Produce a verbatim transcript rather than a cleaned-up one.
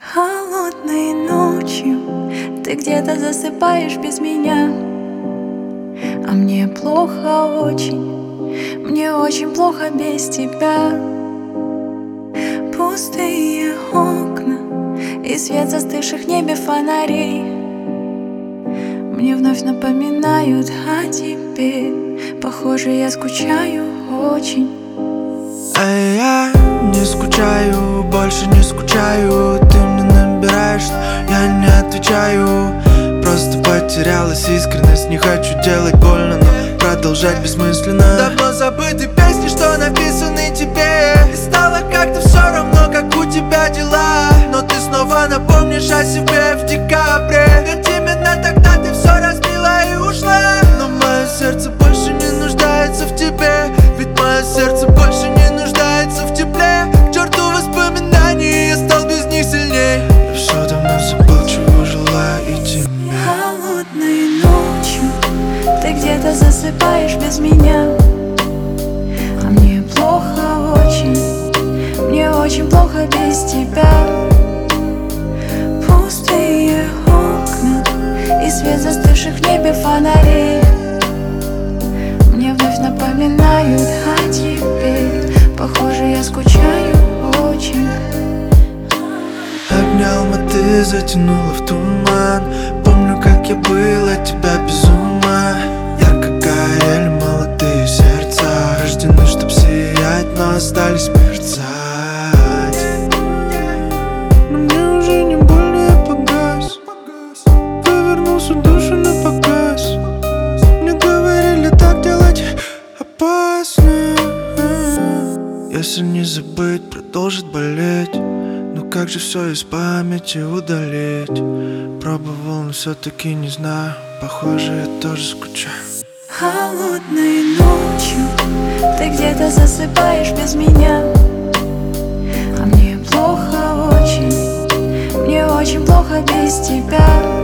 Холодной ночью ты где-то засыпаешь без меня, а мне плохо очень, мне очень плохо без тебя. Пустые окна и свет застывших в небе фонарей мне вновь напоминают о тебе. Похоже, я скучаю очень. А я не скучаю, больше не скучаю. Ты мне набираешь, но я не отвечаю. Просто потерялась искренность. Не хочу делать больно, но продолжать бессмысленно. Давно забыты песни, что написаны тебе. И стало как-то все равно, как у тебя дела. Но ты снова напомнишь о себе в декабре. Ведь именно тогда ты все разбила и ушла. Но мое сердце больше не нуждается в тебе. Ведь мое сердце больше не нуждается в тепле. К черту воспоминаний, я стал без них сильней. Я все давно забыл, чего желаю и тебе. Холодной ночью ты где-то засыпаешь без меня, а мне плохо очень, мне очень плохо без тебя. Пустые окна и свет застывших в небе фонарей мне вновь напоминают о тебе. Похоже, я скучаю очень. Обнял, а ты затянула в туман. Помню, как я был от тебя без ума. Ярко горели молодые сердца, рождены, чтоб сиять, но остались мерцать. Но мне уже не больно, я погас. Повернулся душу на показ. Мне говорили, так делать опасно. Если не забыть, продолжит болеть. Ну как же все из памяти удалить? Пробовал, но все-таки не знаю. Похоже, я тоже скучаю. Холодной ночью ты где-то засыпаешь без меня, а мне плохо очень, мне очень плохо без тебя.